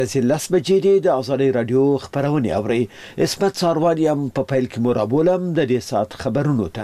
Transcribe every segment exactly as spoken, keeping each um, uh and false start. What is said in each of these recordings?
لس بجې دی د ازادۍ راډیو خبرونه اوري. اسمت ساروان یم په پیل کې مرابولم د دې سات خبرونو ته.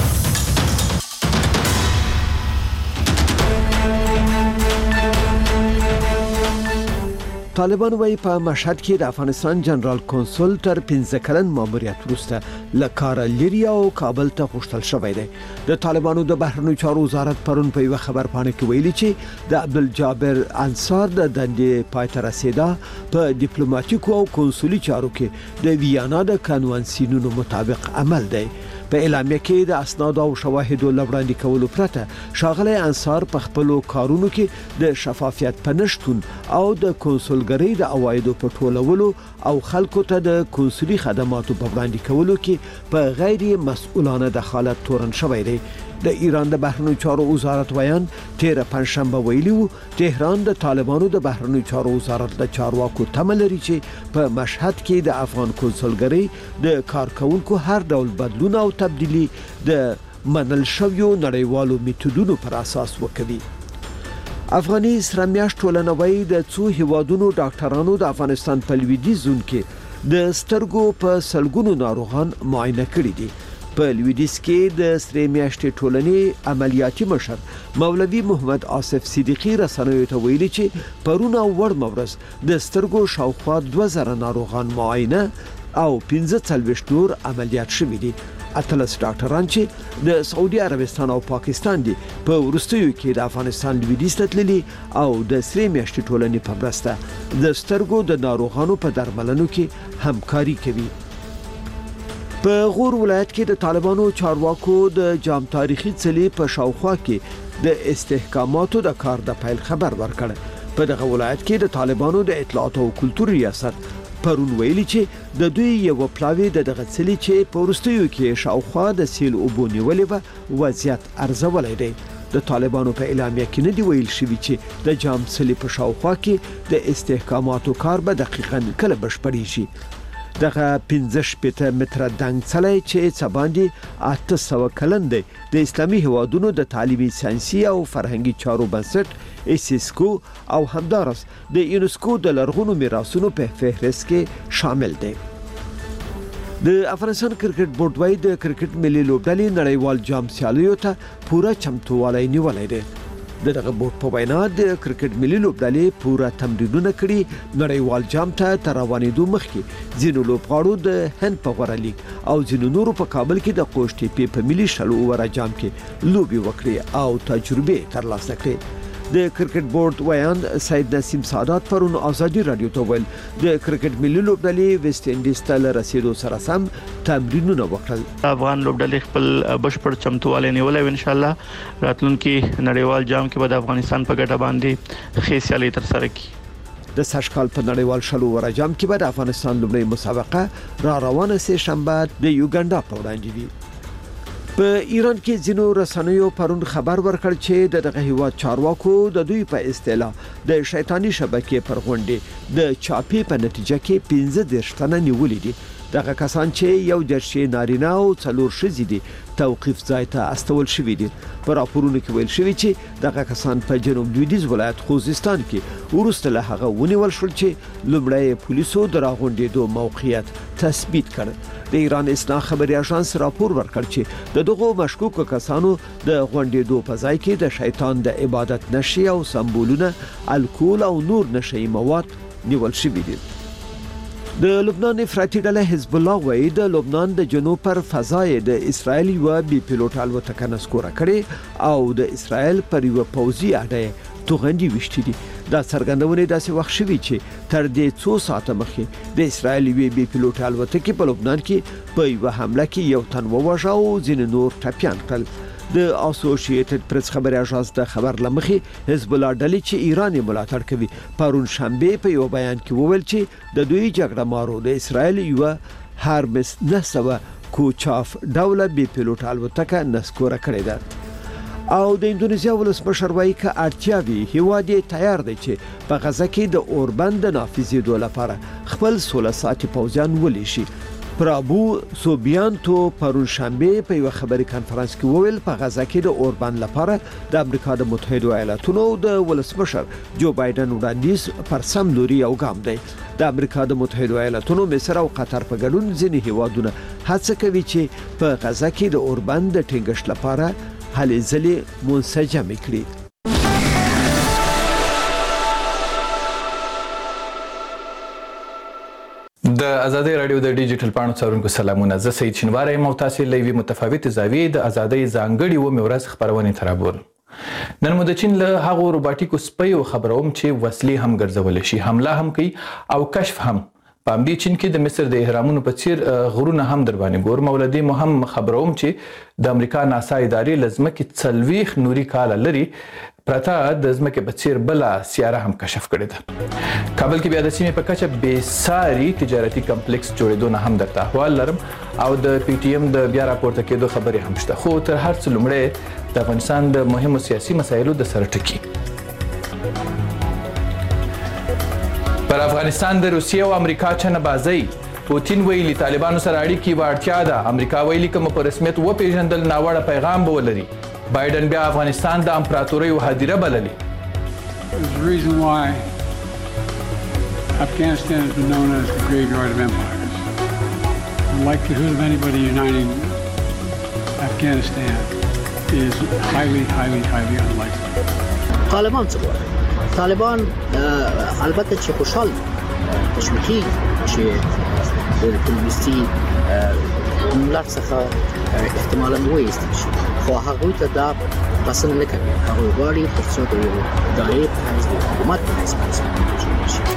طالبان وايي په مشهد کې د افغانستان جنرال کنسول تر پنځه کلن ماموریت وروسته له کاره لري او کابل ته غوښتل شوی دی. د طالبانو د بهرنیو چارو وزارت پرون په یو خبرپاڼه کې ویلي چې د عبدالجابر انصار د دندې پای ته رسیدا په ډیپلوماټیکو او کنسولي چارو کې د ویانا د قانونسینونو مطابق عمل دی. په اعلامیه کې د اسناد او شواهدو لوړاندې کولو پرته ښاغلی انصار په خپلو کارونو کې د شفافیت په نشتون او د کنسولګرۍ د عوایدو په ټولولو او خلکو ته د کنسولي خدماتو په وړاندې کولو کې په غیر مسؤلانه دخالت تورن شوی دی. د ایران د بهرنیو چارو وزارت ویان تیر پنځشنبه ویلي وو تهران د طالبانو د بهرنیو چارو وزارت د چارواکو تمه لري چې په مشهد کې د افغان کنسولګرۍ د کارکونکو هر ډول بدلون او تبدیلی د منل شویو نړیوالو میتودونو پر اساس وکوي. افغاني سرمیاش ټولنوي د څو هیوادونو ډاکټرانو د افغانستان په لویدیځ زون کې د سترګو په سلګونو ناروغان معاینه کړي دي. په لویدیځ کې د سرې میاشتې ټولنې عملیاتي مشر مولوي محمد آصف صدیقي رسنیو ته ویلي چې پرون او وړ مورز د سترګو شاوخوا دوه زره ناروغان معاینه او پنځه څلوېښت نور عملیات شوي دي. اتلس ډاکټران چې د سعودي عربستان او پاکستان دي په وروستیو کې د افغانستان لویدیځ ته تللي او د سرې میاشتې ټولنې په مرسته د سترګو د ناروغانو په درملنو کې همکاري کوي. په غور ولایت کې د طالبانو چارواکو د جام تاریخي څلي په شاوخوا کې د استحکاماتو د کار د پیل خبر ورکړ. په دغه ولایت کې د طالبانو د اطلاعات او کلتور ریاست پرون ویلي چې د دوی یو پلاوی د دغه څلي چې په ورستیو کې شاوخوا د سیل اوبو نیولې و وضعیت ارزولای دی. د طالبانو په اعلامیه کې نه دی ویل شوی چې د جام څلي په شاوخوا کې د استحکاماتو کار به دقیقاً کله بشپړی شي. دغه پنځه شپېته متره دنګ څلی چې څه باندې اته سوه کلن دی د اسلامي هیوادونو د تعلیمي ساینسي او فرهنګي چارو بنسټ ایسیسکو او همدارس د یونسکو د لرغونو میراثونو په فهرست کې شامل دی. د افغانستان کرکټ بورډ وايي د کرکټ ملي لوبډلې نړیوال جام سیالیو ته پوره چمتووالی نیولی دی. د دغه بورډ په وینا د کرکټ ملي لوبډلې پوره تمرینونه کړي نړیوال جام ته تر روانېدو مخکې ځینو لوبغاړو د هند په غوره لیګ او ځینو نورو په کابل کې د قوشتېپې په ملي شل اووره جام کې لوبې وکړي او تجربې ترلاسه کړي. د کرکټ بورډ ویان سید نسیم سعادت پرون ازادي رادیو ته ویل د کرکټ ملي لوبډلې ویسټ انډیز ته له رسیدو سره سم تمرینونه وکړل. افغان لوبډلې خپل بشپړ چمتووالی نیولی و. ان شاء الله راتلونکي نړیوال جام کې به د افغانستان په ګټه باندې ښې سیالي ترسره کړي. د سږکال په نړیوال شل اووره جام کې به د افغانستان لومړی مسابقه را روانه سه شنبه د یوګانډا په وړاندې وي. په ایران کې ځینو رسنیو پرون خبر ورکړ چې د دغه هیواد چارواکو د دوی په اصطلاح د شیطانی شبکې پر غونډې د چاپی په نتیجه کې پنځه دېرش تنه نیولې دي. دغه کسان چې یو دېرش نارینه او څلور ښځې دي توقیف ځای ته استول شوي دي. په راپورونو کې ویل شوي چې دغه کسان په جنوب لویدیځ ولایت خوزستان کې وروسته له هغه ونیول شول چې لومړی پولیسو د راغونډېدو موقعیت تثبیت کړ. د ایران اسنا خبري اژانس راپور ورکړ چې د دغو مشکوکو کسانو د غونډېدو په ځای کې د شیطان د عبادت نشي او سمبولونه، الکول او نور نشي مواد نیول شوي دي. د لبنان افراطي ډله حزب الله وايي د لبنان د جنوب پر فضای د اسرایل یو بي پيلوټ الوتکه نسکوره کړې او د اسرایل پر یو پوځي اډه توغندي وشتي دي. دا څرګندونه داسې وخت شوی چې تر دې څو ساعته مخکې د اسرایل یو بي پيلوټ الوتکه په لبنان کې په یو حمله کې یو تن ووژه او ځینې نور ټپيان کړل. د اسوسییټډ پریس خبري اژانس د خبر لمخې حزب الله ډلې چې ایران ملاتړ کوي پرون شنبه په یو بیان کې وویل چې د دوی جګړه مارو د اسرایل یو هارمس نه سوه کوچاف ډوله بي پيلوټ الوتکه نسکوره کړې ده. او د اندونیزیا ولسمشر وايي چې اړتیا وی هیواد تیار دی چې په غزه کې د اوربند نافذېدو لپاره خپل سوله ساتي پوځیان ولې شي. پرابو سوبیانتو پرون شنبه په یو خبري کانفرنس کې وویل په غزا کې د اوربان لپاره د امریکا د متحده ایالاتونو د ولسمشر جو بایدن وړاندیز پر سم لوري او ګام دی. د امریکا د متحده ایالاتونو مصر او قطر په ګډون ځینې هیوادونه هڅه کوي چې په غزا کې د اوربان د ټینګښت لپاره هلې ځلې منسجم کړي. د ازادي رادیو د ډیجیټل پاڼو څارونکو سلامونه. زه سید شینواری یم او تاسو لوي متفاوت زاویې د ازادي ځانګړي و مورز خبرونه ترابول. نن مو د چین له هغو روباټیکو سپیو خبروم چې وسلې هم ګرځول شي، حمله هم کوي او کشف هم. په همدې چین کې د مصر د اهرامونو په څیر غرونه هم در باندې ګور. مولدي مو هم خبروم چې د امریکا ناسا ادارې لزمکه څلويخ نوري کال لري پرته د ځمکې په څیر بل سیاره هم کشف کړې ده. کابل کې بیا د سیمې په کچه بې ساري تجارتي کمپلیکس جوړېدو نه هم درته احوال لرم او د پی ټی ایم د بیا راپورته کېدو خبرې هم شته. خو تر هر څه لومړی د افغانستان د مهمو سیاسي مسایلو د سره ټکي. پر افغانستان د روسیې او امریکا چنه بازۍ. پوتین ویلي طالبانو سره اړیکې واړتیا ده. امریکا ویلي کوم په رسمیت و پیژندل ناوړه پیغام به ولري. بایدن بیا افغانستان د امپراتورۍ هدیره بللي. There's a reason why Afghanistan has been known as the graveyard of empires. The likelihood of anybody uniting Afghanistan is highly, highly, highly unlikely. طالبان څه غواړي؟ طالبان البته چې خوشحال تشویقي چې د کمونیستي ملت څخه احتمالاً وایستل شي، خو هغوی ته دا پسند نه کوي. هغوی غواړي تر څو د یو ادارې په حیث د حکومت په حیث باندې شي.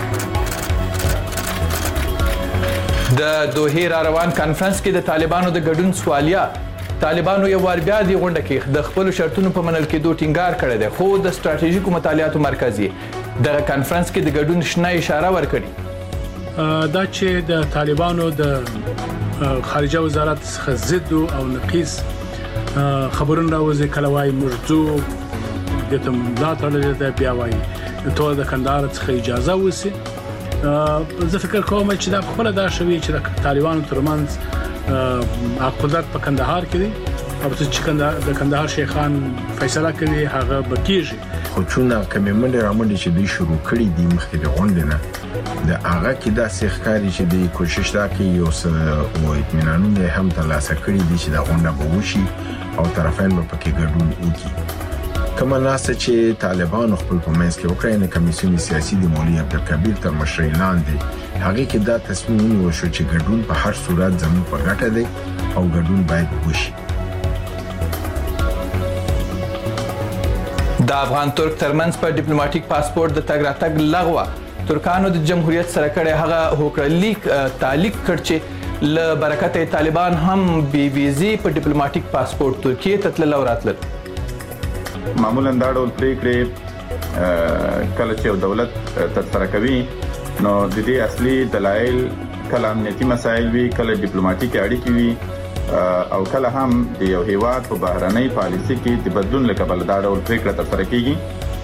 د دوحې را روان کانفرنس کې د طالبانو د ګډون سوالیا. طالبانو یو وار بیا د غونډه کې د خپل شرطونو په منل کېدو ټینګار کړی دی، خو د ستراتیژیکو مطالعاتو مرکز یې دغه کانفرنس کې د ګډون شنه اشاره ورکړي. دا چې د طالبانو د خارجه وزارت څخه ضد او نقیص خبرونه راوځي، کله وايي مرزو د تم لا تړلې ده، بیا وايي ټول د کندهار څخه اجازه وسی. زه فکر کوم چې دا خپل دا شوی چې د طالبانو ترمنځ قدرت په کندهار کې دی او چې د کندهار شیخان فیصله کوي هغه بکیږي. خو چون کومې منډه رامنډه چې دوی شروع کړي دي مخکې د غونډې نه د هغه کې دا سیخکاری چې د کوشش دا کوي یو څه او اطمینانونه هم ترلاسه کړي دي چې دا غونډه به وشي او طرفین به پکې ګډون وکړي. کومه ناسه چې طالبان خپل په منځ کې وکړي نه کمیسیون سیاسي د مولوي عبدالکبیر تر مشرۍ لاندې هغه کې دا تصمیم ونیول شو چې ګډون په هر صورت زموږ په ګټه دی او ګډون باید وشي. د افغان ترک ترمنځ په ډیپلوماټیک پاسپورت د تګ راتګ لغوه. ترکانو د جمهوریت سره کړي هغه هوکړلیک تعلیق کړ چې له برکته طالبان هم بي ویزي په ډیپلوماټیک پاسپورت ترکیه ته تلل او راتلل. معمولا دا ډول پریکړې کله چې یو دولت ترسره کوي نو د دې اصلي دلایل کله امنیتي مسایل وي، کله ډیپلوماټیک اړیکې وي او کله هم د یو هیواد په بهرنۍ پالیسي کې د بدلون لپاره دا ډول پریکړه ترسره کیږي.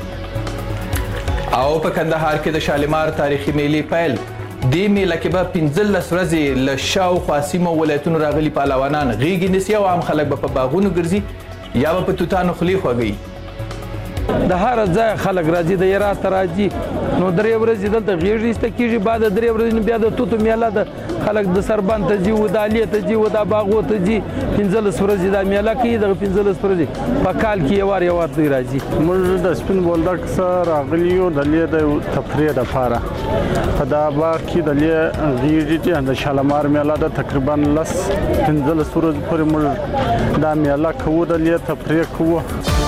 او په کندهار کې د شالمار تاریخي میلې پیل. د میله کې به پنځلس ورځې له شاوخوا سیمو ولایتونو راغلي پهلوانان غیږې نیسي او عام خلک به په باغونو ګرځي یا به په توتانو خولې خوږوي. د هر ځای خلک راځي، د هرات راځي، نو درې ورځې دلته غیږ ایسته کېږي، بعد درې ورځې بیا د توتو میله ده، خلک د سربند ته ځي، ودالې ته ځي، ودا باغو ته ځي. پنځلس ورځې دا میله کوي، دغه پنځلس ورځې په کال کې یو وار یو وار دوی راځي. موږ د سپین بولدک څخه راغلي یو د لې د تفریح دپاره په دا باغ کې د لې غیږې دي د شالمار میله ده. تقریبا لس پنځلس ورځې پورې موږ دا میله کوو، د لې تفریح کوو.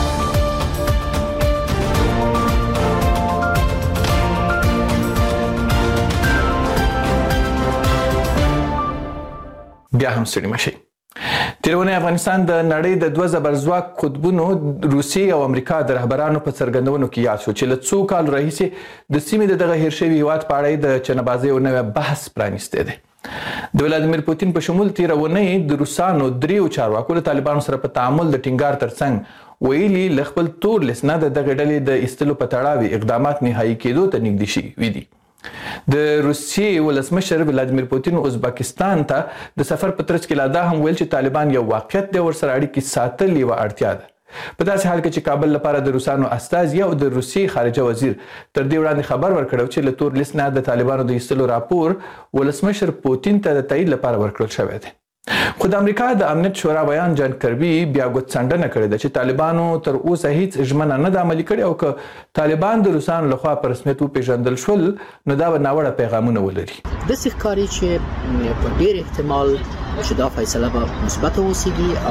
بیا هم ستړي مشئ. تیرونه افغانستان د نړۍ د دوه زبرځواک قطبونو روسیې او امریکا د رهبرانو په څرګندونو کې یاد شو چې له څو کالو راهیسې د سیمې د دغه هیر شوي هیواد په اړه د چنه‌بازۍ یو نوی بحث پرانیستی دی. د ولادیمیر پوتین په شمول تیره اونۍ د روسانو دریو چارواکو له طالبانو سره په تعامل د ټینګار ترڅنګ ویلي له خپل تور لیست نه د دغې ډلې د ایستلو په تړاو اقدامات نهایي کېدو ته نږدې شوي دي. د روسیې ولسمشر ولادیمیر پوتین ازبکستان ته د سفر په ترڅ کې لا دا هم ویل چې طالبان یو واقعیت دی ورسره اړیکې ساتل یوه اړتیا ده. په داسې حال کې چې کابل لپاره د روسانو استازي او د روسیې خارجه وزیر تر دې وړاندې خبر ورکړی چې له تور لیست نه د طالبانو د ایستلو راپور ولسمشر پوتین ته د تایید لپاره ورکړل شوی دی. خو د امریکا د امنیت شورا بیان جان کربي بیا ګوتڅنډنه کړې ده چې طالبانو تر اوسه هیڅ ژمنه نه ده عملي کړې او که طالبان د روسانو لخوا په رسمیت وپېژندل شول نو دا به ناوړه پیغامونه ولري. داسې ښکاري چې په ډېر احتمال چې دا فیصله به مثبته وسیږي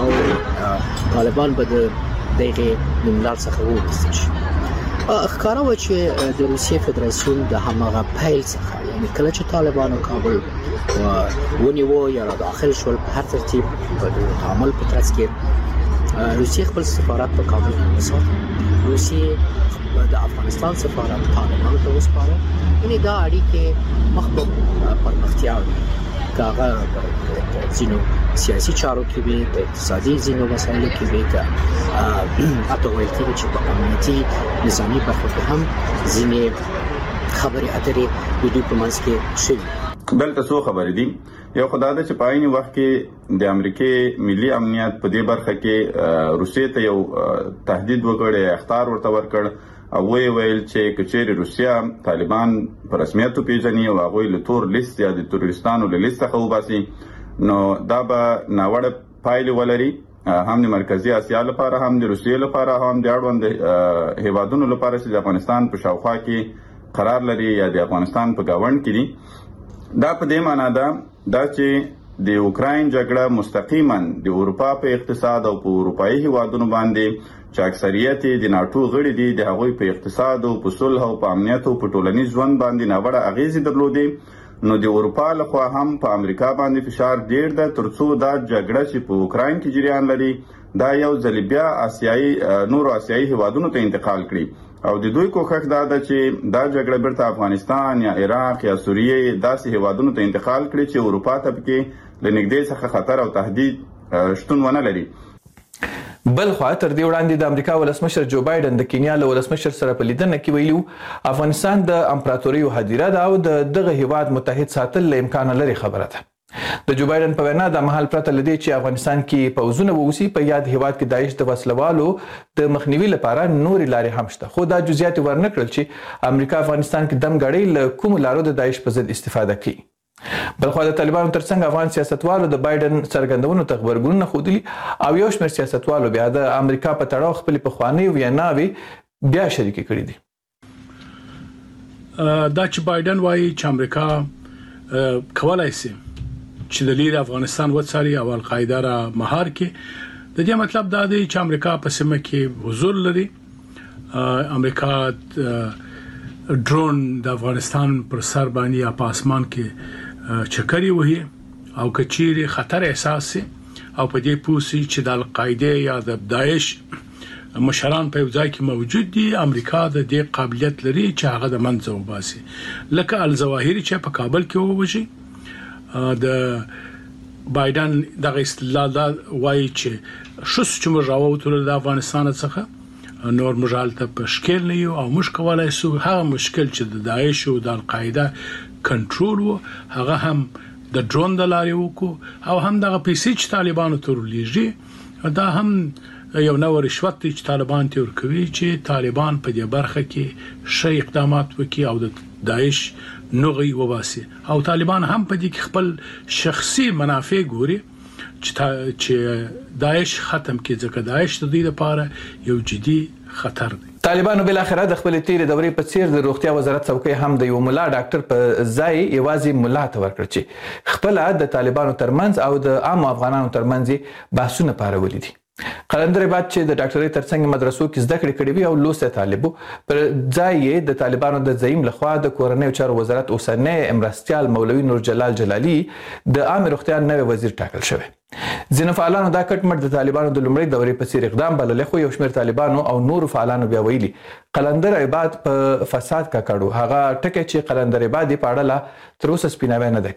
او طالبان به د دغه نوملړ څخه وویستل شي. ښکاره وه چې د روسیې فدراسیون د هماغه پیل څخه یعنې کله چې طالبان او کابل ونیوه یا را داخل شول په هر ترتیب په تعامل په ترڅ کې روسیې خپل سفارت په کابل کې وساته. روسیې د افغانستان سفارت طالبانو ته وسپاره. یعنې دا اړیکې مخ په پرمختیا وي که هغه ځینو سیاسي چارو کې وي په اقتصادي ځینو مسایلو کې وي که حتی ویل کېږي چې په امنیتي نظامي برخو کې هم ځینې خبرې اترې د دوی په منځ کې شوي. دلته څو خبرې دي. یو خدای ده چې په عین وخت کې د امریکای ملي امنیت په دې برخه کې روسیې ته یو تهدید وکړ، اخطار ورته ورکړ او وی ویل چې کچېرې روسیا طالبان په رسمیت وپېژني او هغوی له تور لیست یا د تروریستانو له لیست څخه وباسي نو دا به ناوړه پایلې ولري، هم د مرکزي اسیا لپاره، هم د روسیې لپاره، هم د اړوند هیوادونو لپاره چې د افغانستان په شاوخوا کې قرار لري یا د افغانستان په گاونډ کې دي. دا په دې معنی ده دا چې د اوکراین جګړه مستقیما د اروپا په اقتصاد او په اروپایي هیوادونو باندې چې اکثریت د ناتو غړي دي د هغوی په اقتصاد او په صلح او په امنیت او په ټولنیز ژوند باندې ناوړه اغیزې درلودې. نو د اروپا لخوا هم په امریکا باندې فشار ډیر ده ترڅو دا جګړه چې په اوکراین کې جریان لري دا یو ځل بیا آسیایي نورو آسیایي هیوادونو ته انتقال کړي او د دوی کوښښ دا ده چې دا جګړه بیرته افغانستان یا عراق یا سوریه داسې هیوادونو ته انتقال کړي چې اروپا ته پکې له نږدې څخه خطر او تهدید شتون ونه لري. بل خوا تر دې وړاندې د امریکا ولسمشر جو بایدن د کینیا له ولسمشر سره په لیدنه کې ویلي افغانستان د امپراتوریو هدیره ده او د دغه هیواد متحد ساتل له امکان لري خبره ده. د جو بایدن په وینا د مهال پرته لدی چې افغانستان کې پوځونه ووسی په یاد هیواد کې داعش د وسلوالو د مخنیوي لپاره نورې لارې هم شته، خو دا جزئیات ورنکړل چې امریکا افغانستان کې دم غړي له کوم لارو د داعش په ضد استفاده کوي. بلخو د طالبانو ترڅنګ افغان سیاستوالو د بایدن څرګندونو ته خبرګونونه ښودلي او یو شمېر سیاستوالو بیا د امریکا په تړاو خپلې پخوانۍ ویناوې بیا شریکې کړي دي. دا چې بایدن وایي چې امریکا کولای شي چې د لیر افغانستان وڅاري او القاعده را مهار کړي، د دې مطلب دا دی چې امریکا په سیمه کې حضور لري. امریکا ډرون د افغانستان پر سر باندې یا په اسمان کې چکرې وهي او کچيري خطر احساس سي او په دې پوسي چې د القاعده یا د داعش مشران په ځای کې موجود دي، امریکا د دې قابلیت لري چې هغه د منځه وباسي. لکه الظواهری چې په کابل کې ووجي د بایدن دغه استدلال دا وایي چې شوس چې موږ راووتل د افغانستان څخه نور مجال ته مشکل نه یو او مش کولای سو هغه مشکل چې د داعش او د القاعده کنټرول وو هغه هم د ډرون د لارې وکړو او هم دغه پیسې چې طالبانو تر لیږي دا هم یو نو رشوت چې طالبان تور کوي چې طالبان په دې برخه کې شي اقدامات وکړي او د داعش نوغي وباسي او طالبان هم په دې کې خپل شخصي منافع ګوري چې چې داعش ختم کړي ځکه داعش د دې لپاره یو جدي خطر دی. طالبانو بل اخره د خپل تیر دورې په څیر د روغتیا وزارت څوکۍ هم د یو مولا ډاکټر په ځای یوازې مولا ته ورکړ چې خپل د طالبانو ترمنځ او د عام افغانانو ترمنځ بحثونه پارولې دي. قلندر بعد چې د ډاکټرۍ ترڅنګ مدرسو کې زده کړې کړې وي او لوسته طالبو پر ځای د طالبانو د زعیم لخوا د کورنۍ چارو وزارت اوسنی امرستیال مولوي نور جلال جلالي د عام روغتیا نوی وزیر ټاکل شوی. ځینې فعالانو دا کټ مټ د طالبانو د لومړۍ دورې په څیر اقدام بللی، خو یو شمېر طالبانو او نورو فعالانو بیا ویلي قلندر عباد په فساد ککړو. هغه ټکی چې قلندر عباد په اړه لا تر اوسه سپیناوی نه دی کړی.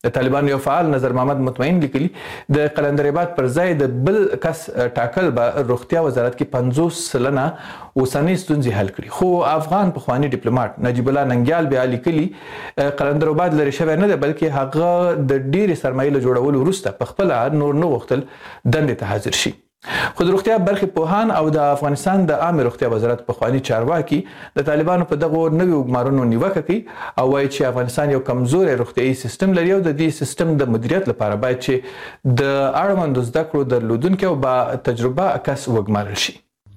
د طالبانو یو فعال نظر محمد مطمئن لیکلي د قلندر آباد پر ځای د بل کس ټاکل به روغتیا وزارت کې پنځوس سلنه اوسنۍ ستونزې حل کړي. خو افغان پخوانی ډیپلوماټ نجیب الله ننګیال بیا لیکلي قلندر آباد لرې شوی نه دی، بلکې هغه د ډېرې سرمایې له جوړولو وروسته په خپله نور نه غوښتل دندې ته حاضر شي. خو د روغتیا برخې پوهان او د افغانستان د عامې روغتیا وزارت پخواني چارواکي د طالبانو په دغو نویو ګمارونو نیوکه کوي او وایي چې افغانستان یو کمزوری روغتیایي سیستم لري او د دې سیستم د مدیریت لپاره باید چې د اړوندو زده کړو درلودونکي او با تجربه کس وګمارل شي.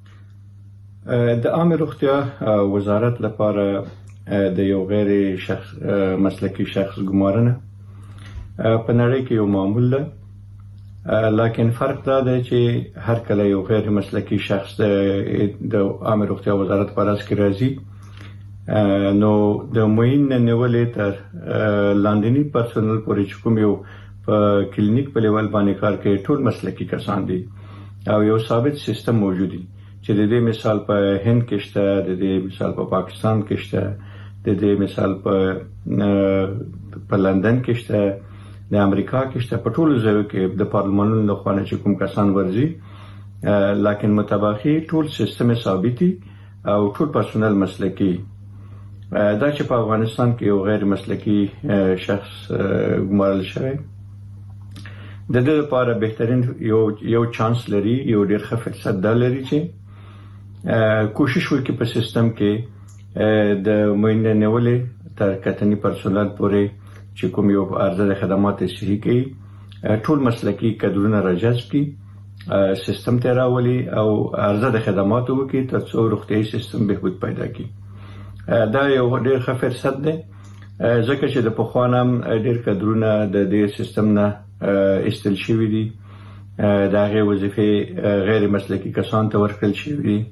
د عامې روغتیا وزارت لپاره د یو غیر شخص مسلکي شخص ګمارنه په نړۍ کې یو معمول ده، لکن فرق دا دی چې هر کله یو غیر مسلکي شخص د عامې روغتیا وزارت په راس کې راځي نو د معین نیولې تر لاندني پرسونل پورې چې کوم یو په کلینیک په لیول باندې کار کوي ټول مسلکي کسان دي او یو ثابت سیستم موجود دی چې د دې مثال په هند کې شته، د دې مثال په پاکستان کې شته، د دې مثال په په لندن کې شته، د امریکا کې شته، په ټولو ځایو کې د پارلمانونو لخوا نه چې کوم کسان ورځي، لکن متباخي ټول سیستم ثابتي او ټول پرسونل مسلکي. دا چې په افغانستان کې یو غیر مسلکي شخص ګمارل شوی د دې لپاره بهترین یو یو چانس لري، یو ډېر ښه فرصت دا لري چې کوشش وکړي په سیستم کې د معین نیولې تر کتنی پرسونل پورې چې کوم یو عرضه د خدمات صحي کوي ټول مسلکي کادرونه راجذب کړي، سیستم ته راولي او عرضه د خدماتو وکړي ترڅو روغتیایي سیستم بهبود پیدا کړي. دا یو ډېر ښه فرصت دی ځکه چې د پخوا نه ډېر کادرونه د دې سیستم نه ایستل شوي دي، د هغې وظیفې غیر مسلکي کسانو ته ورکړل شوي دي.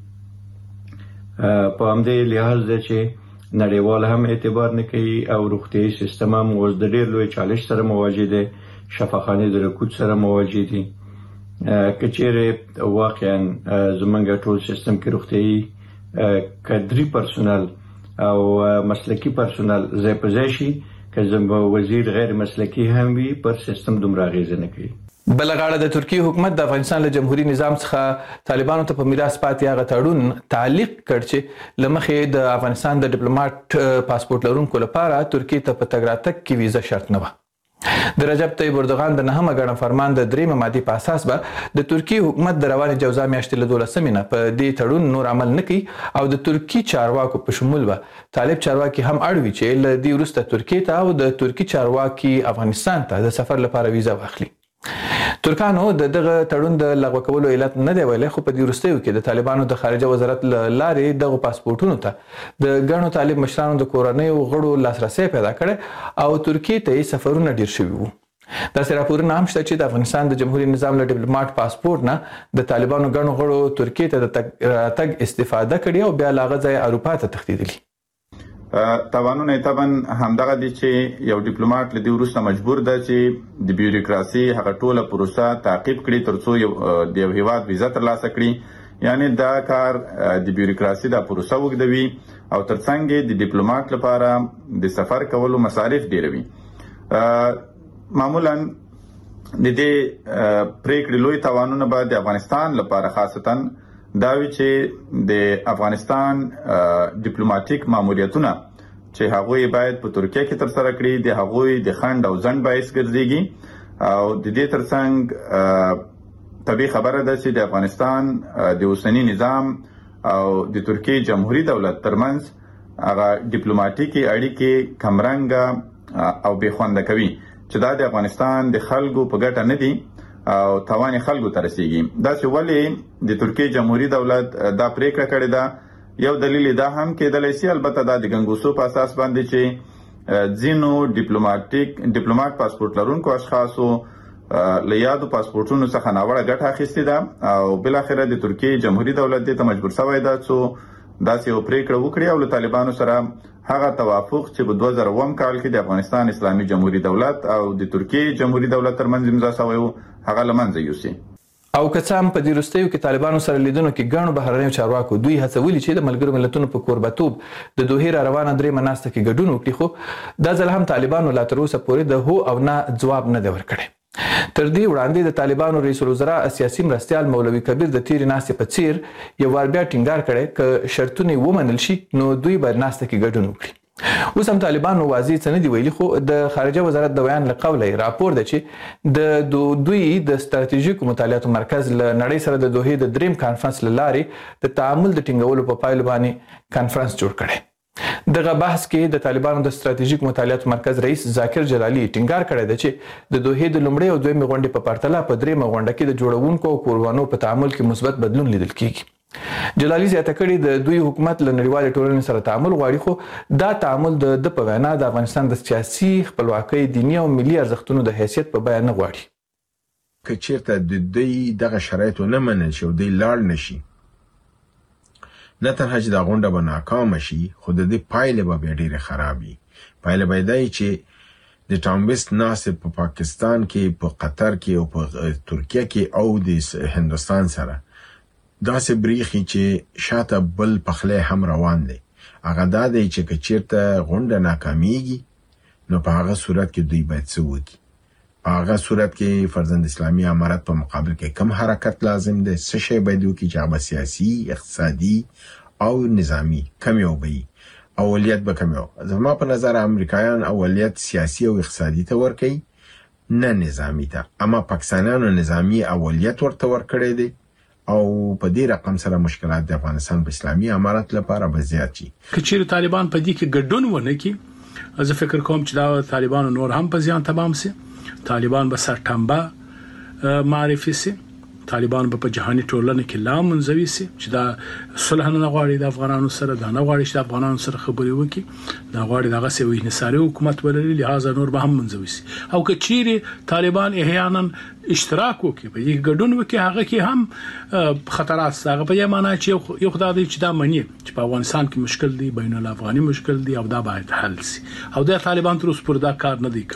په همدې لحاظ دی چې نړیوال هم اعتبار نه کوي او روغتیایي سیستم هم اوس د ډېر لوی چالش سره مواجه دی، شفاخانې د رکود سره مواجه دي. که چیرې واقعا زموږ ټول سیستم کې روغتیایي کادري پرسونل او مسلکي پرسونل ځای په ځای شي، که زموږ وزیر غیر مسلکي هم وي پر سیستم دومره اغېزه نه کوي. بل غاړه د ترکیه حکومت د افغانستان له جمهوریت نظام څخه طالبانو ته په میراث پاتې هغه تړون تعلیق کړ چې له مخې د افغانستان د ډیپلوماټ پاسپورت لرونکو لپاره ترکیه ته په تګ راتګ کې ویزه شرط نه وه. د رجب طیب اردوغان د نهمه ګڼه فرمان د درېیمه مادې په اساس به د ترکیه حکومت د روانې جوزا میاشتې له دولسمې نه په دې تړون نور عمل نه کوي او د ترکي چارواکو په شمول به طالب چارواکي هم اړ وي چې له دې وروسته ترکیې ته او د ترکي چارواکي افغانستان ته د سفر لپاره ویزه واخلي. ترکانو د دغه تړون د لغوه کولو علت نه دی ویلی، خو په دې وروستیو کې د طالبانو د خارجه وزارت له لارې دغو پاسپورټونو ته د ګڼو طالب مشرانو د کورنیو غړو لاسرسی پیدا کړی او ترکیې ته یې سفرونه ډېر شوي وو. داسې راپورونه هم شته چې د افغانستان د جمهوریت نظام له ډیپلوماټ پاسپورټ نه د طالبانو ګڼو غړو ترکیې ته د تګ استفاده کړې او بیا له هغه ځایه اروپا ته تښتېدلي. توانونه طبعا همدغه دي چې یو ډیپلوماټ له دې وروسته مجبور ده چې د بیوروکراسي هغه ټوله پروسه تعقیب کړي ترڅو یو د یو هیواد ویزه ترلاسه کړي. یعنی دا کار د بیوروکراسي د پروسه وګدوي او ترڅنګ د ډیپلوماټ لپاره د سفر کولو مصارف ډیروي. معمولا د دې پریکړې لوی توانونه به د افغانستان لپاره خاصتا دا وی چې د افغانستان ډیپلوماټیک ماموریتونه چې هغوی باید په ترکیه کې تر سره کړي د هغوی د خند او ځنډ باعث ګرځيږي او د دې ترڅنګ طبيعي خبره ده چې د افغانستان د اوسنی نظام او د ترکیه جمهوریت دولت ترمنځ هغه ډیپلوماټیکي اړیکې کمرنګ او بې خوند کوي چې دا د افغانستان د خلکو په ګټه نه دي او توان خلکو ته رسیږي. دا چې ولې د ترکیه جمهوریت دولت دا پریکړه کړې ده، یو دلیل دا هم کېدلی شي البته دا د ګنګوسو په اساس باندې چې ځینو ډیپلوماټیک ډیپلوماټ پاسپورت لرونکو اشخاصو له یادو پاسپورتونو څخه ناوړه ګټه اخیستې ده او بل اخره د ترکیه جمهوریت دولت دې ته مجبور شوی ده چې داسې یو پریکړه وکړي او له طالبانو سره هغه توافق چې په دوه زره اووه کال کې د افغانستان اسلامي جمهوریت دولت او د ترکیه جمهوریت دولت ترمنځ امضا شوی و هغه له منځه یوسي. او که څه هم په دې وروستیو کې طالبانو سره لیدنو کې ګڼو بهرنیو چارواکو دوی هڅولي چې د ملګرو ملتونو په کوربتوب د دوحې را روانه درېیمه ناسته کې ګډون وکړي، خو دا ځل هم طالبانو لا تر اوسه پورې د هو او نه ځواب نه دی ورکړی. تر دې وړاندې د طالبانو رئیس الوزرا سیاسي مرستیال مولوي کبیر د تیرې ناستې په څیر یو وار بیا ټینګار کړی که شرطونه یې ومنل شي نو دوی به ناسته کې ګډون وکړي. اوس هم طالبانو واضح څه نه دي ویلي، خو د خارجه وزارت د بیان له قوله راپور ده چې د دوی د ستراتیژیکو مطالعاتو مرکز له نړۍ سره د دوحې د دریم کانفرنس له لارې د تعامل د ټینګولو په پایلو باندې کانفرنس جوړ کړی. دغه بحث کې د طالبانو د ستراتیژیک مطالعاتو مرکز رئیس ذاکر جلالي ټینګار کړی دی چې د دوحې د لومړۍ او دویمې غونډې په پرتله په دریمه غونډه کې د جوړونکو او کوربانو په تعامل کې مثبت بدلون لیدل کیږي. جلالي زیاته کړې د دوی حکومت له نړیوالې ټولنې سره تعامل غواړي، خو دا تعامل د د په وینا د افغانستان د سیاسي خپلواکۍ، دیني او ملي ارزښتونو د حیثیت په بیان نه غواړي. که چیرته د دوی دغه شرایط ونه منل شي او دوی لاړ نشي، نه تنها چې دا غونډه به ناکامه شي، خو د دې پایلې به بیا ډېرې خراب وي. پایله به دا وي چې د ټرامپست ناستې په پاکستان کې، په قطر کې او په ترکیه کې او د هندوستان سره داسې بریخي چې شاته بل پخلی هم روان دی. هغه دا دی چې که چیرته غونډه ناکامیږي نو په هغه صورت کې دوی باید څه وکړي. په هغه صورت کې فرزند اسلامي امارت په مقابل کې کم حرکت لازم دی، څه شی باید وکړي چې هغه سیاسي، اقتصادي او نظامی کم یو به اولیت به کم یو. زما په نظر امریکایان اولیت سیاسي او اقتصادي ته ورکوي، نه نظامی ته. اما پاکستانیانو نظامی اولیت ورته ورکړی دی او په دې رقم سره مشکلات د افغانستان په اسلامي امارت لپاره به زیات شي. که چیرې طالبان په دې کې ګډون ونه کړي، زه فکر کوم چې دا طالبانو نور هم په زیان تمام سي. طالبان به سرټمبه معرفي سي، طالبان به په جهاني ټولنه کې لا منزوي سي چې دا صلح نه غواړي د افغانانو سره، دا نه غواړي چې د افغانانو سره خبرې وکړي، دا غواړي دغه سوي انحصاري حکومت ولري، لہذا نور به هم منزوي سي. او که چیرې طالبان احیانا اشتراک وکړي، په دې ګډون وکړي، هغه کې هم خطرات شته. هغه په یوه معنا چې یو خدای دی چې دا مني چې په افغانستان کې مشکل دی، بین الافغاني مشکل دی او دا باید حل سي، او د طالبان تر اوسه پورې دا کار نه دی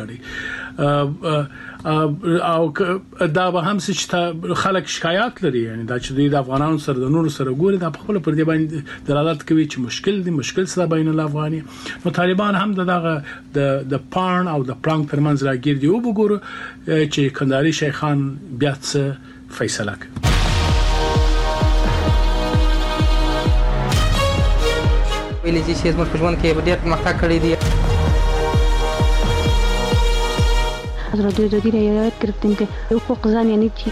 کړی. او دا به هم چې خلک شکایات لري، یعنی دا چې دوی د افغانانو سره د نورو سره ګوري، دا په خپل پر دې باندې دلالت کوي چې مشکل دی، مشکل سره بین الافغاني. نو طالبان هم دغه د د پان او د پلانک ترمنځ راګیر دی او وګورو چې کندهاري شیخان بیا څه فیصله کوي. ویلي چې زموږ په ژوند کې ډېر پرمختګ کړی دی. از رادیو آزادی را یاد گرفتیم که حقوق زن یعنی چی.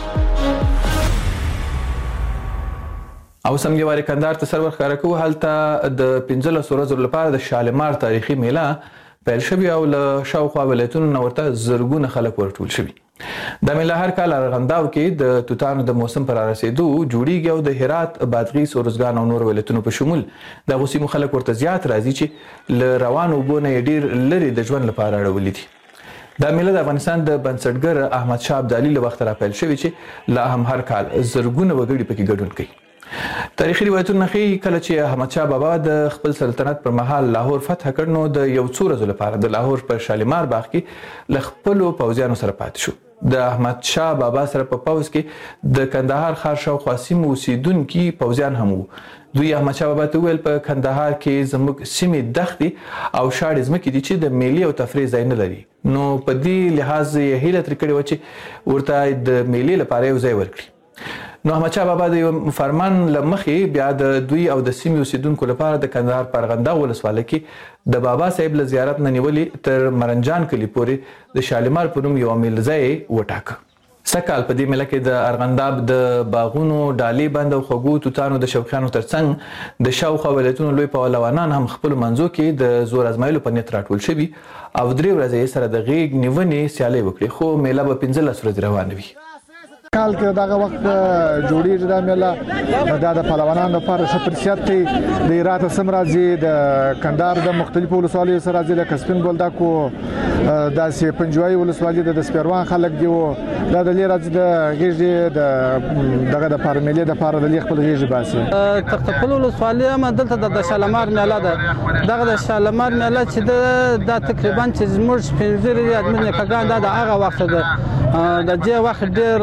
او سم یو کندهار ته سر ورخاره کوو، هلته د پنځلسو ورځو لپاره د شالمار تاریخي میله پیل شوې او له شاوخوا ولایتونو نه ورته زرګونه خلک ورټول شوي. دا میله هر کال ارغنداو کې د توتانو د موسم پر رسیدو جوړیږي او د هرات، بادغیس، اروزګان او نور ولایتونو په شمول د غوسیمو خلک ورته زیات راځي چې له روانو اوبو نه ډیر لري د ژوند لپاره اړولي دي. دا میله د افغانستان د بنسټګر احمد شاه ابدالي له وخت را پیل شوې چې لا هم هر کال زرګونه وګړي پکې ګډون کوي. تاریخي روایتونه ښیي کله چې احمد شاه بابا د خپل سلطنت پر مهال لاهور فتح کړ نو د یو څو ورځو لپاره د لاهور په شالمار باغ کې له خپلو پوځیانو سره پاتې شو. د احمد شاه بابا سره په پوځ کې د کندهار ښار شاوخوا سیمو اوسېدونکي پوځیان هم وو. دوی احمد شاه بابا ته وویل په کندهار کې زموږ سیمې دښتې او شاړې ځمکې دي چې د میلې او تفریح ځای نه لري، نو په دې لحاظ یې هیله ترې کړې وه چې ورته د میلې لپاره یو ځای ورکړي. نو احمد شاه بابا د یو فرمان له مخې بیا د دوی او د سیمې اوسېدونکو لپاره د کندهار په ارغنداو ولسوالۍ کې د بابا صاحب له زیارت نه نیولې تر مرنجان کلي پورې د شالمار په نوم یو میلځای وټاکه. سږکال په دې میله کې د ارغنداب د باغونو، ډالۍ بند او خوږو توتانو د شوقیانو ترڅنګ د شاوخوا ولایتونو لوی پهلوانان هم خپلو منځو کې د زور ازمایلو په نیت راټول شوي او درې ورځې یې سره د غیږ نیونې سیالۍ وکړې، خو میله به پنځلس ورځې روانه وي. کال کې دغه وخت جوړیږي دا میله، دا د پهلوانانو لپاره ښه فرصت دی. د هرات سم راځي، د کندهار د مختلفو ولسوالیو سره راځي، لکه سپین بولدک و داسې پنجوایي ولسوالي د سپیروان خلک دي و دا د لې راځي د غیږې د دغه دپاره میلې دپاره د لې خپل غیږې باسي. تختپل ولسوالي هم دلته د شالمار میله ده. دغه د شالمار میله چې ده دا تقریبا چې زموږ سپین ږیري ادمیر نیکهګان دا د هغه وخت ده. د دې وخت ډېر بیخي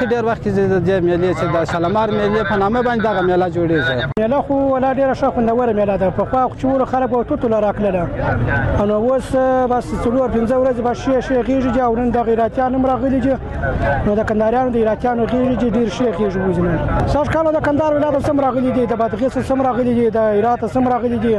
اخر ډیر وخت کې د میلې چې د شالمار میلې په نامه باندې دغه میله جوړیږي. میله خو ولا ډیره ښه خوندوره میله ده. په خوا چې خلک او توتو راکړله نو اوس بس څلور پنځه ورځې به شي شي غیږي او نن د غیراتیانو هم راغلي دي نو د کندهاریانو د غیراتیانو غیږي ډیر شي غیږي وځنه ساش کالو د کندهار ولایت سم راغلي دي د بادغیس سم راغلي دي د هرات سم راغلي دي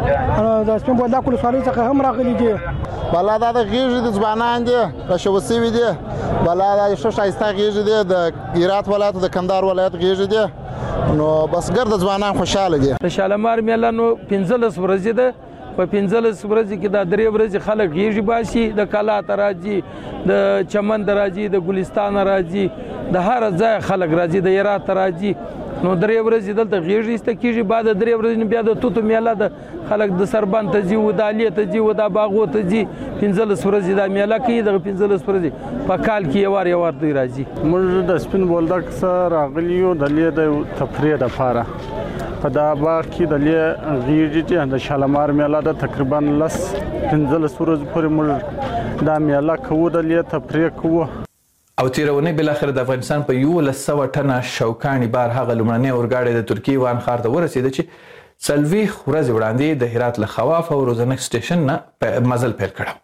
د سپین بولدک ولسوالۍ څخه هم راغلي دي. بلا دا د غیږي د ځوانان دي راشوسي وي دي بلا دا ښه شایسته غیږي دي د هرات ولایت د کندهار ولایت غیږي دي نو بس ګرد ځوانان خوشاله دي. د شالمار میله نو پنځلس ورځې ده په پنځلس ورځې کې دا درې ورځې خلک غیږي باسي د کلا ته راځي د چمن ته راځي د ګلستان راځي د هر ځای خلک راځي د هرات ته راځي نو درې ورځې دلته غیږي ایسته کېږي بعد د درې ورځې بیا د توتو میله د خلک د سربند ته ځي و د الیې ته ځي و د باغو ته ځي پنځلس ورځې دا میله کوي دغه پنځلس ورځې په کال کې یو وار یو وار دوی راځي. موږ د سپین بولدک څخه راغلي یو د لیې د تفریح دپاره په دا باغ کې د لیې غیږي چې د شالمار میله ده تقریبا لس پنځلس ورځې پورې موږ دا میله کوو د لیې تفریح کوو. او تیرونې بلاخره د افغانستان په یولس سوه ټنه شوکاني بار هغه لومړنی اورګاډی د ترکیې وان ښار ته ورسېده چې څلوېښت ورځې وړاندې د هرات له خواف او روزنک سټیشن نه مزل پیل کړی.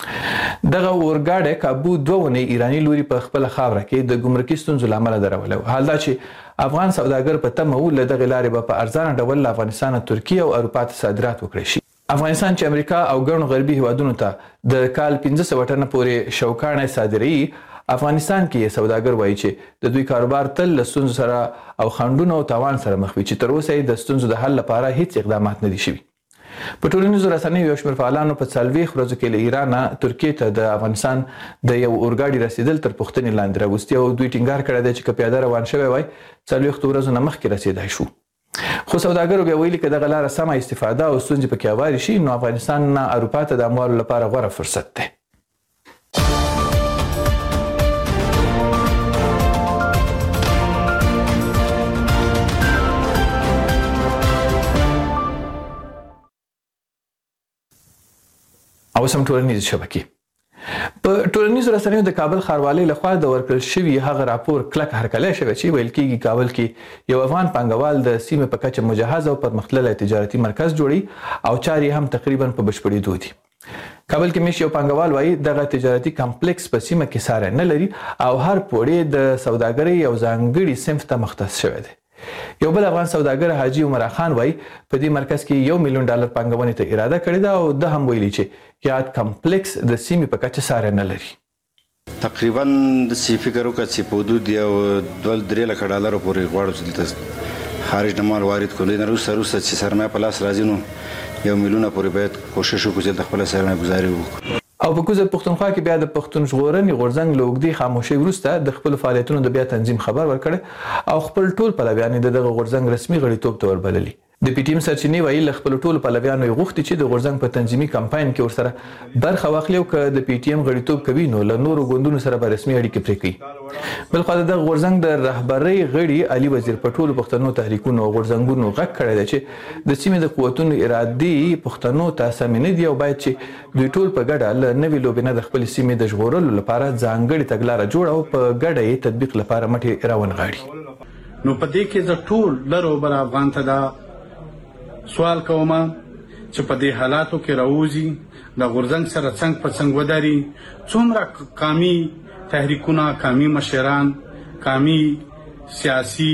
دغه اورګاډی کابو دوه اونۍ ایراني لوري په خپله خاوره کې د ګمرکي ستونزو له امله درولی و. حال دا چې افغان سوداګر په تمه و له دغې لارې به په ارزانه ډول له افغانستانه ترکیې او اروپا ته صادرات وکړی شي. افغانستان چې امریکا او ګڼو غربي هیوادونو ته د کال پنځه سوه ټنه پورې شوکاڼی صادروي افغانستان کې سوداګر وایي چې د دوی کاروبار تل له ستونزو سره او خنډونو او تاوان سره مخ وي چې تر اوسه یې د ستونزو د حل لپاره هیڅ اقدامات نه دي شوي. په ټولنیزو رسنیو یو شمېر فعالانو په څلوېښت ورځو کې له ایرانه ترکیې ته د افغانستان د یو اورګاډي رسېدل تر پوښتنې لاندې راوستي او دوی ټینګار کړی دی چې که پیاده روان شوی وای څلوېښتو ورځو نه مخکې رسېدای شو. خو سوداګرو بیا ویلي که دغه لاره سمه استفاده او ستونزې پکې هوارې شي نو افغانستان نه اروپا ته د اموالو لپاره غوره فرصت دی. او سم ټولنیزې شبکې په ټولنیزو رسنیو د کابل ښاروالۍ لخوا د ورکړل شوي هغه راپور کلک هرکلی شوی چې ویل کېږي کابل کې یو افغان پانګوال د سیمې په کچه مجهز او پرمختللی تجارتي مرکز جوړوي او چارې هم تقریبا په بشپړېدو دي. کابل کې مېشت یو پانګوال وایي دغه تجارتي کمپلیکس په سیمه کې ساری نه لري او هر پوړی د سوداګرۍ یو ځانګړي صنف ته مختص شوی دی. یو بل افغان سوداګر حاجي عمر خان وایي په دې مرکز کې یو میلیون ډالر پانګونې ته اراده کړې ده او ده هم ویلي چې یاد کمپلیکس د سیمې په کچه ساری نه لري. تقریبا د سی فکر وکړه چې په حدود یو دوه درې لکه ډالرو پورې غواړو چې دلته خارج نه مال وارد کړو. نه وروسته وروسته چې سرمایه په لاس راځي نو یو میلیونه پورې باید کوشش وکړو چې د خپله سرمایه ګزاري وکړو. او په کوزه پښتونخوا کې بیا د پښتون ژغورنې غورځنګ له اوږدې خاموشۍ وروسته د خپلو فعالیتونو د بیا تنظیم خبر ورکړی او خپل ټول پلویان یې د دغه غورځنګ رسمي غړیتوب ته وربللي. د پی ټي ایم سرچینې وایي له خپلو ټولو پلویانو یې غوښتي چې د غورځنګ په تنظیمي کمپاین کې ورسره برخه واخلي او که د پی ټي ایم غړیتوب کوي نو له نورو ګوندونو سره به رسمي اړیکې پرې کوي. بلخوا د دغه غورځنګ د رهبرۍ غړي علي وزیر په ټولو پښتنو تحریکونو او غورځنګونو غږ کړی دی چې د سیمې د قوتونو ارادې پښتنو ته سمې نه دي او باید چې دوی ټول په ګډه له نوې لوبې نه د خپلې سیمې د ژغورلو لپاره ځانګړې تګلاره جوړه او په ګډه یې تطبیق لپاره مټې راونغاړي. نو په دې کې زه ټول لرو بر افغان ته دا سوال کوم چې په دې حالاتو کې راوځي د غورځنګ سره څنګ په څنګ ودري څومره قامي تحریکونه قامي مشران قامي سیاسي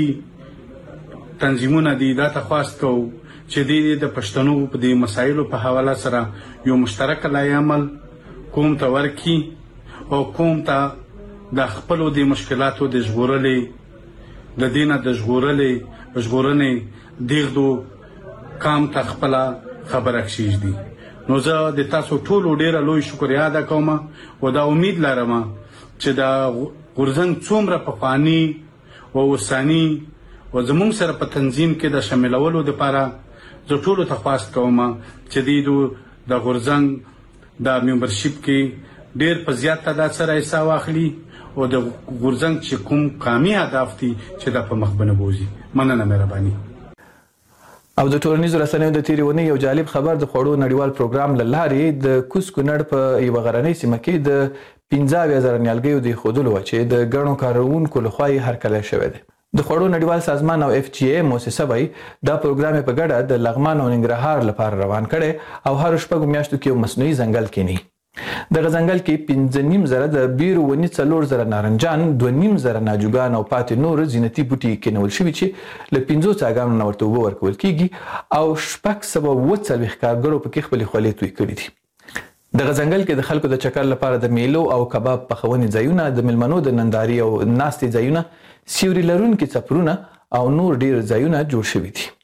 تنظیمونه دي دا تخواست کوو چې دې د پښتنو په دې مسایلو په حواله سره یو مشترک لای عمل کوم ته ورکي او کوم ته د خپلو د مشکلاتو د ژغورلې د دینه د ژغورلې ژغورنې دیغدو کام ته خپل خبره کشیش دي. نو زه د تاسو ټولو ډیره لوی شکریا ادا کوم او دا امید لرم چې دا غورځنګ څومره پخواني او اوساني او زموږ سره په تنظیم کې د شاملولو لپاره زه ټولو ته خواست کوم چې د د غورځنګ د ممبرشپ کې ډیر په زیات تعداد سره حصہ واخلي او د غورځنګ چې کوم قامي اهداف دي چې دا په مخ باندې بوزي. مننه مهرباني. او د ټولنیزو رسنیو د تیرې ونې یو جالب خبر د خوړو نړیوال پروګرام له لارې د کوز کونړ په یوه غرنۍ سیمه کې د پنځه اویا زره نیالګیو د ایښودلو وه چې د ګڼو کاروونکو لخوا یې هرکلی شوی دی. د خوړو نړیوال سازمان او اف جی ای موسسه وایي دا پروګرام یې په ګډه د لغمان او ننګرهار لپاره روان کړی او هرو شپږو میاشتو کې یو مصنوعي ځنګل کینی. دغه ځنګل کې پنځه نیم زره د بیرو ونې، څلور زره نارنجان، دوه نیم زره ناجوګان او پاتې نور زینتي بوټي کینول شوي چې له پنځو څاګانو نه ورته اوبه ورکول کیږي او شپږ سوه اووه څلوېښت کارګرو پکې خپلې خولې توی کړي دي. دغه ځنګل کې د خلکو د چکر لپاره د میلو او کباب پخونې ځایونه، د میلمنو د نندارې او ناستې ځایونه، سیوري لرونکي څپرونه او نور ډیر ځایونه جوړ شوي دي.